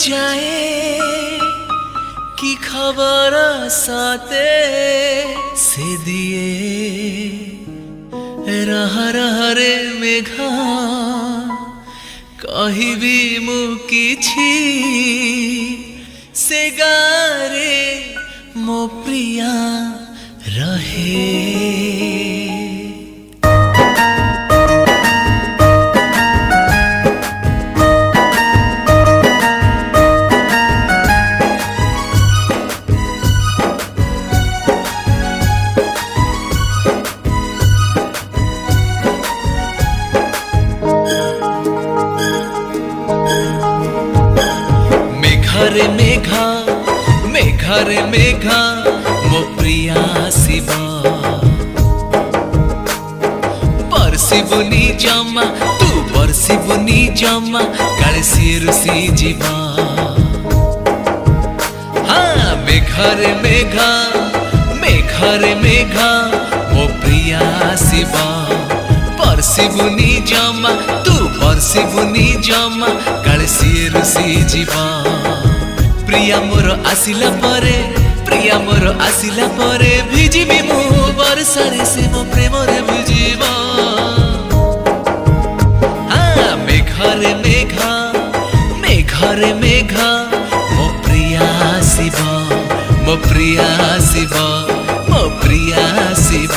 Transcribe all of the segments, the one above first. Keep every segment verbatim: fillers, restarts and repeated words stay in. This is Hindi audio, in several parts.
जाए की खबर साते से दिए रह रह रे मेघा कहबी मु किछि से गारे मो प्रिया रहे। मेघरे मेघा मेघरे मेघा मो प्रिया शिव परसिबुनी जमा तू परसिबुनी जमा काले सी रुसी जीवा। हाँ मेघरे मेघा मेघरे मेघा मो प्रिया शिव परसिबुनी जमा तू परसिबुनी जमा काले सी रुसी जीवा। प्रिया मोर आसिला परे प्रिया मोर आसिला परे भिजिबी मु बरसारे से मो प्रेम रे भिजिबा। हाँ मेघरे मेघा मेघरे मेघा मो प्रिया शिव मो प्रिया शिव मो प्रिया शिव।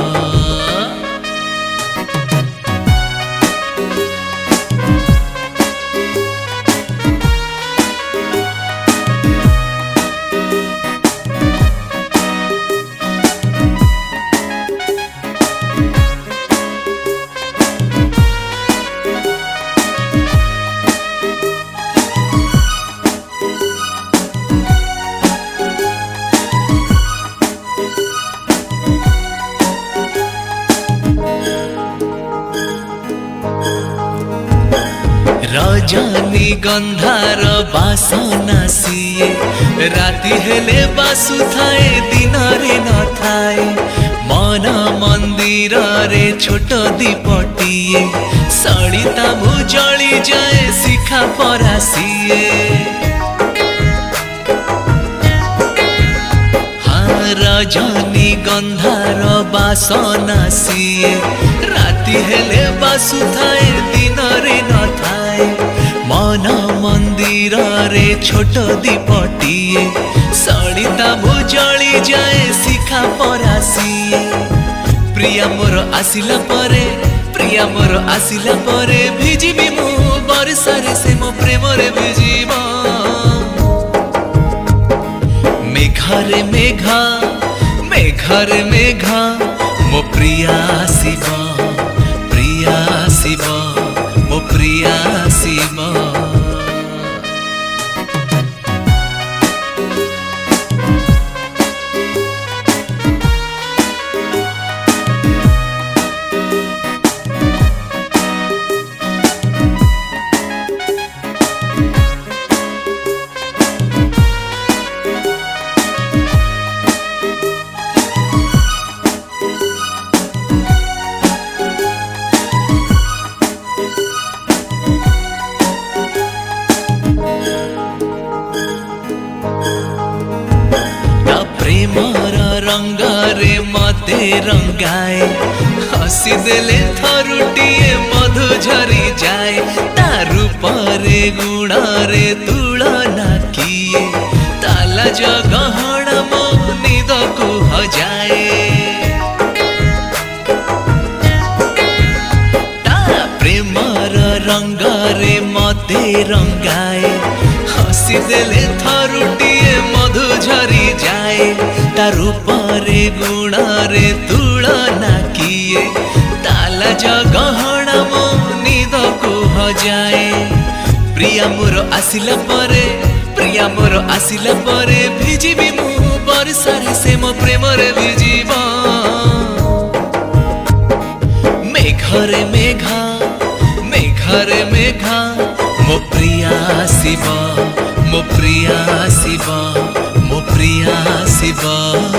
रजनी गंधार बासना सिए राति हेले बासु थाए दिन रे न थाए मन मंदिर रे छोट दीपटिए सड़िता भुजली जाए शिखा परासिए। हाँ रजनी गंधार बासना सिए राति हेले बासु थाए दिन रे न थाए मन मंदिर रे छोट दीपटिए सड़िता भुजली जाए शिखा परासिए। प्रिया मोर आसिला परे प्रिया मोर आसिला परे भिजिबी मु बरसारे से मो प्रेम रे भिजिबा। मेघरे मेघा मेघरे मेघा मो प्रिया शिव प्रिया शिव मो प्रिया शिव। प्रेमर रंगारे मते रंगाए हसी देले थरुटिए मधु झरी जाए तारु परे गुणारे तुलना किए ताला जगहण मो निद को हजाए। ता प्रेमर रंगारे मते रंगाए हसी देले थरुटिए मधु झरी जाए तारु परे गुणारे तुलना किए ताला जगहण मो निद को हजाए। प्रिया मोर आसिला परे प्रिया मोर आसिला परे भिजिबी मु बरसारे से मो प्रेम रे भिजिबा। मेघरे मेघा मेघरे मेघा मो प्रिया शिव मो प्रिया शिव मो प्रिया शिव।